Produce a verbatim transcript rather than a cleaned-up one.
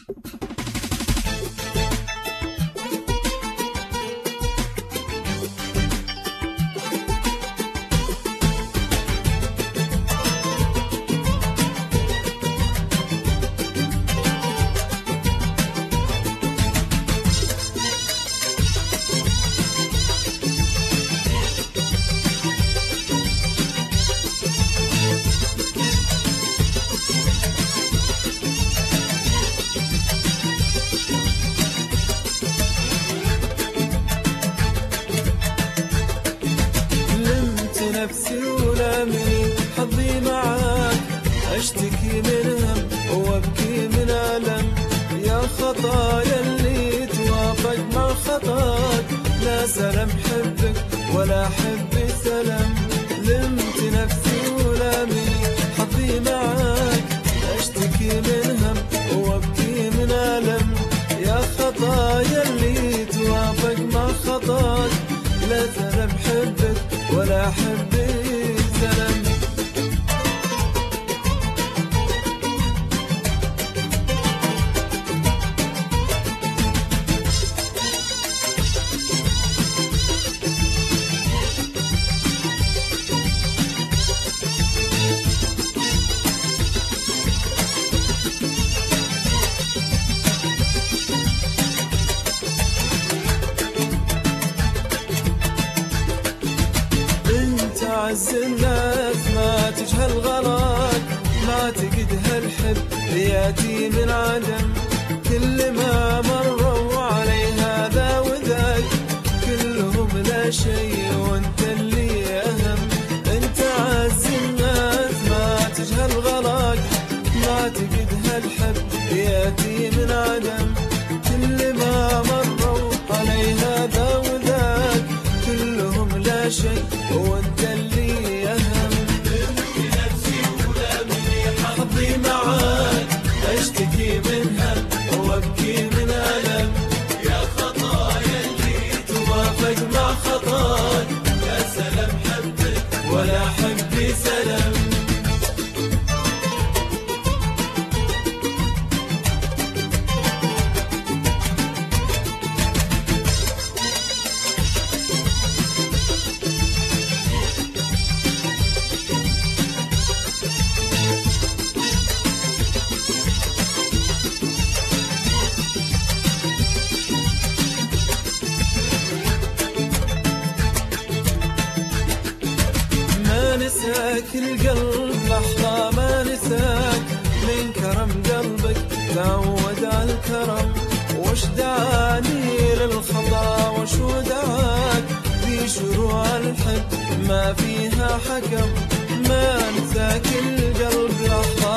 نفسي ولامي حظي معاك، اشتكي من هم وابكي من ألم، يا خطايا اللي توافق مع خطاك، لا سلام حبك ولا حبي سلام. لمت نفسي ولامي حظي معاك، اشتكي من هم وابكي من ألم، يا خطايا اللي توافق مع خطاك، لا سلام حبك ولا حبي سلام. أعز الناس ما تجهل غلاك، ما تقد هالحب ياتي من عدم، كل ما مروا علي هذا وذاك، كلهم لا شيء وانت اللي أهم. انت أعز الناس ما تجهل غلاك، ما تقد هالحب ياتي من عدم، كل ما مروا علي هذا وذاك، كلهم لا شيء وانت اللي أهم. لمت نفسي ولامي حظي معاك، اشتكي من هم وابكي من ألم، يا خطايا اللي توافق مع خطاك، لا سلام حبك ولا حبي سلام. نساك القلب لحظة ما نساك، من كرم قلبك تعود على الكرم، وش دعاني للخطا وش دعاك، في شروع الحب ما فيها حكم، ما نساك القلب لحظة